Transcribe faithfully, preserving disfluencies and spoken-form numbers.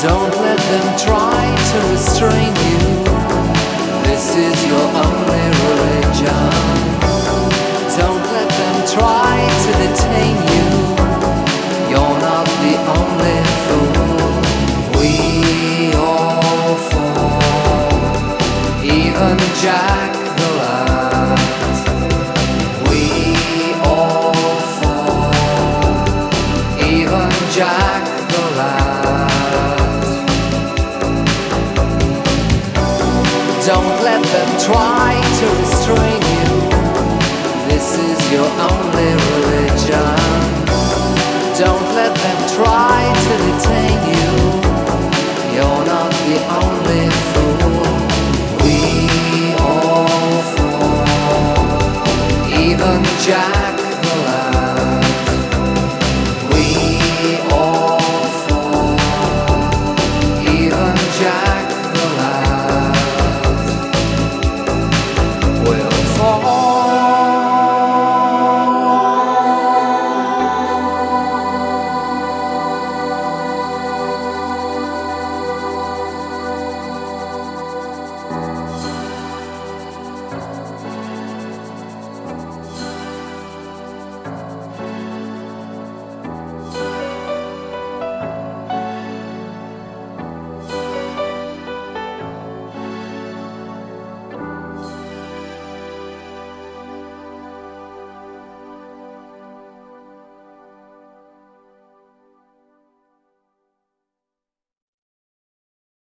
Don't let them try to restrain you. This is your only religion. Don't let them try to detain you. You're not the only fool. We all fall, even Jack the Lad. We all fall, even Jack the Lad. Don't let them try to restrain you. This is your only religion. Don't let them try to detain